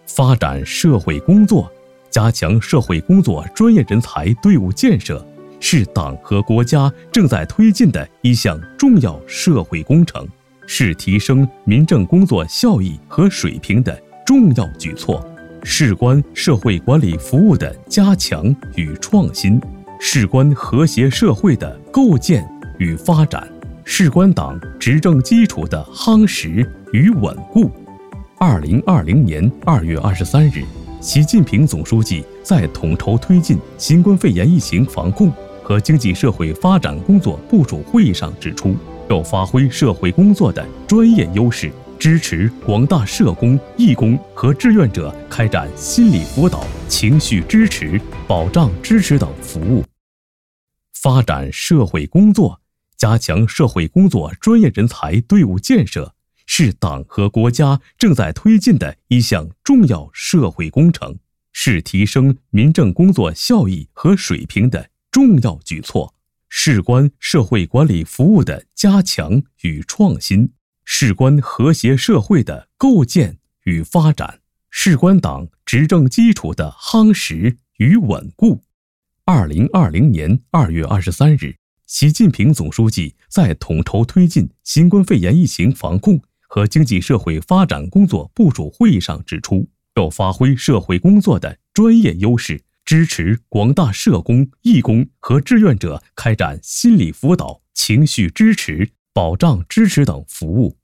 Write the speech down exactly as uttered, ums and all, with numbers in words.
发展社会工作，加强社会工作专业人才队伍建设，是党和国家正在推进的一项重要社会工程，是提升民政工作效益和水平的重要举措，事关社会管理服务的加强与创新，事关和谐社会的构建与发展，事关党执政基础的夯实与稳固。二零二零年二月二十三日，习近平总书记在统筹推进新冠肺炎疫情防控和经济社会发展工作部署会议上指出，要发挥社会工作的专业优势，支持广大社工、义工和志愿者开展心理辅导、情绪支持、保障支持等服务。发展社会工作，加强社会工作专业人才队伍建设，是党和国家正在推进的一项重要社会工程，是提升民政工作效益和水平的重要举措，事关社会管理服务的加强与创新，事关和谐社会的构建与发展，事关党执政基础的夯实与稳固。二零二零年二月二十三日，习近平总书记在统筹推进新冠肺炎疫情防控和经济社会发展工作部署会议上指出，要发挥社会工作的专业优势，支持广大社工、义工和志愿者开展心理辅导、情绪支持、保障支持等服务。